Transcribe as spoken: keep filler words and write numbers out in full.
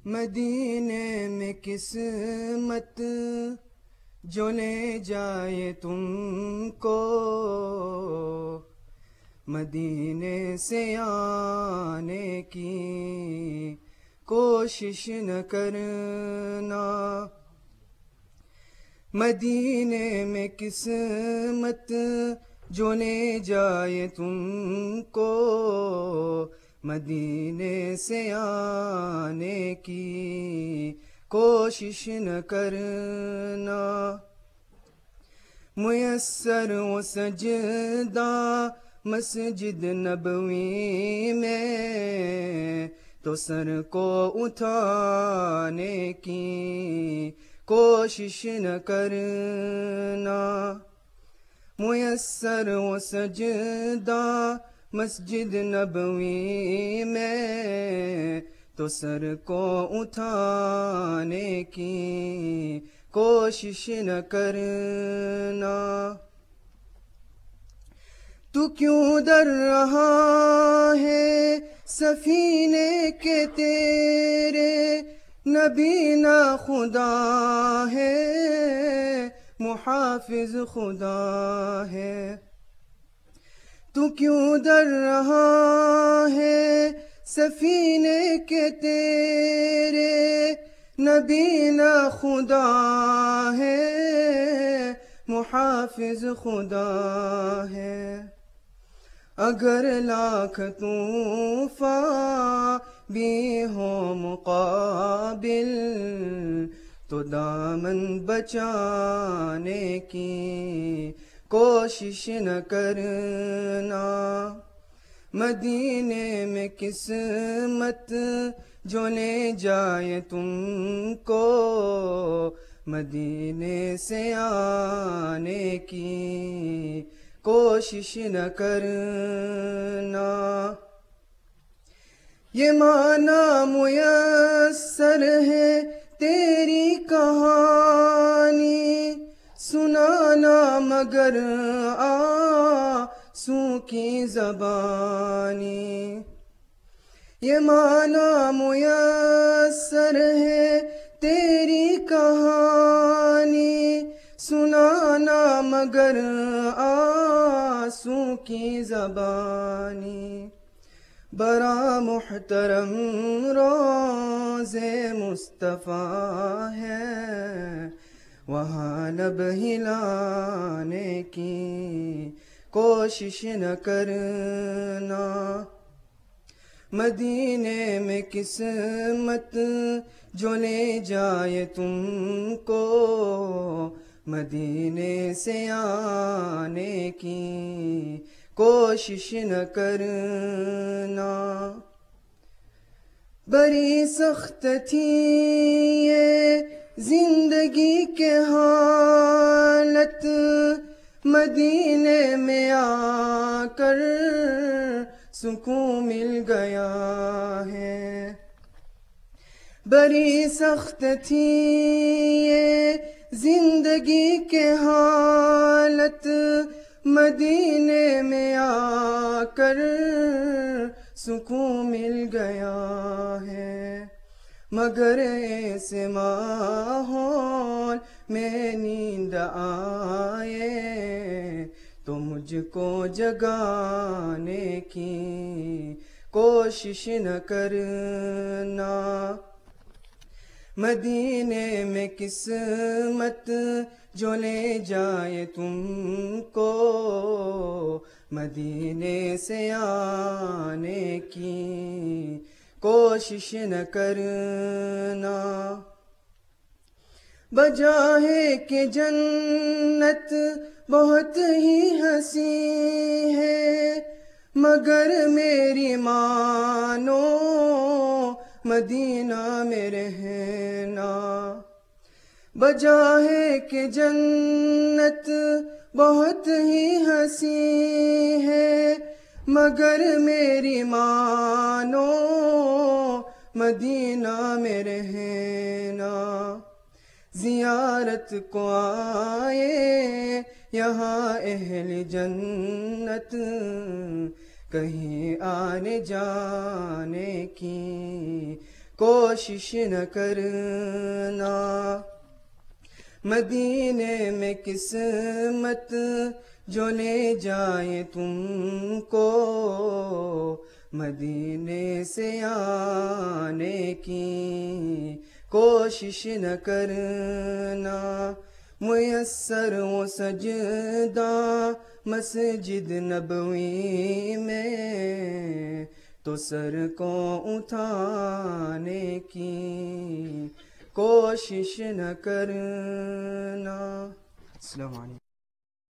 مدینے میں قسمت جو لے جائے تم کو، مدینے سے آنے کی کوشش نہ کرنا۔ مدینے میں قسمت جو لے جائے تم کو، مدینے سے آنے کی کوشش نہ کرنا۔ میسر و سجدہ مسجد نبوی میں، تو سر کو اٹھانے کی کوشش نہ کرنا۔ میسر و سجدہ مسجد نبوی میں، تو سر کو اٹھانے کی کوشش نہ کرنا۔ تو کیوں ڈر رہا ہے سفینے کے تیرے، نبی نہ خدا ہے محافظ خدا ہے۔ تو کیوں ڈر رہا ہے سفینے کے تیرے، نبی نہ خدا ہے محافظ خدا ہے۔ اگر لاکھ طوفان بھی ہو مقابل، تو دامن بچانے کی کوشش نہ کرنا۔ مدینے میں قسمت جو لے جائے تم کو، مدینے سے آنے کی کوشش نہ کرنا۔ یہ معنی میسر ہے تیری کہانی، سنانا مگر آنسو کی زبانی۔ یہ معنی میسر ہے تیری کہانی، سنانا مگر آنسو کی زبانی۔ بڑا محترم روضے مصطفیٰ ہے، وہاں لب ہلانے کی کوشش نہ کرنا۔ مدینے میں قسمت جو لے جائے تم کو، مدینے سے آنے کی کوشش نہ کرنا۔ بڑی سخت تھی یہ زندگی کے حالت، مدینے میں آ کر سکون مل گیا ہے۔ بڑی سخت تھی یہ زندگی کے حالت، مدینے میں آ کر سکون مل گیا ہے۔ مگر ایسے ماحول میں نیند آئے، تو مجھ کو جگانے کی کوشش نہ کرنا۔ مدینے میں قسمت جو لے جائے تم کو، مدینے سے آنے کی کوشش نہ کرنا۔ بجا ہے کہ جنت بہت ہی حسین ہے، مگر میری مانو مدینہ میں رہنا۔ بجا ہے کہ جنت بہت ہی حسین ہے، مگر میری مانو مدینہ میں رہنا۔ زیارت کو آئے یہاں اہل جنت، کہیں آنے جانے کی کوشش نہ کرنا، مدینے میں قسمت جو لے جائے تم کو، مدینے سے آنے کی کوشش نہ کرنا، میسر وہ سجدہ مسجد نبوی میں تو سر کو اٹھانے کی کوشش نہ کرنا۔ السلام علیکم۔